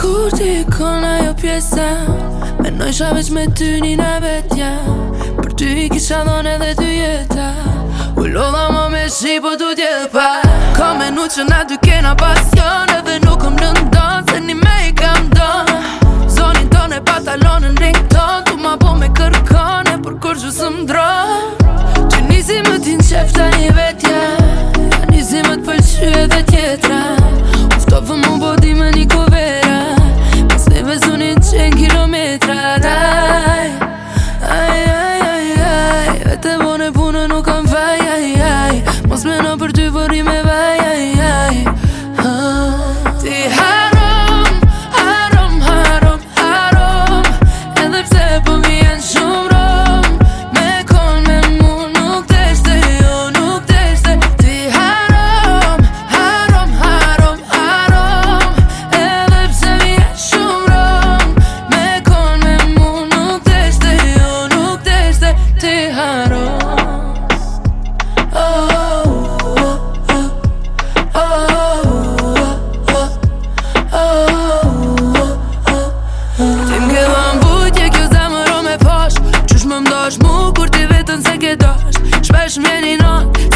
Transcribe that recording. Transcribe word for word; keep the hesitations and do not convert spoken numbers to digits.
Kur ti kon ajo pjesa, menojsha veç me ty një na vetja. Për ty i kisha dhon edhe ty jeta. U lodha ma me shi po tu t'jedhe pa. Ka menu që na dy kena pasion, edhe nuk kom lëndon se një me i kam don. Zonin ton e patalonën rington, tu ma po me kërkone, por kur gjusëm dron. Që nisi më t'in qefta një vetja, ja nisi më t'pëlqy edhe tjetra. Uftove mu bodi me një kovera, pas neve zonin qen kilometra. Aj, aj, aj, aj, aj, vete bone punë nuk kam vaj, aj, aj. Mos meno për ty vëri me vaj, aj, aj. Ti harom, harom, harom, harom, edhe pse po mi janë shumë rom. Me kon me mu nuk teshte, jo nuk teshte. Ti harom, harom, harom, harom, edhe pse mi janë shumë rom. Me kon me mu nuk teshte, jo nuk teshte. Ti harom. Ti m'ke dhën vujtje kjo zemër o me pash. Qysh më mdosh mu kur ti vetën se ke dash. Shpesh m'jeni not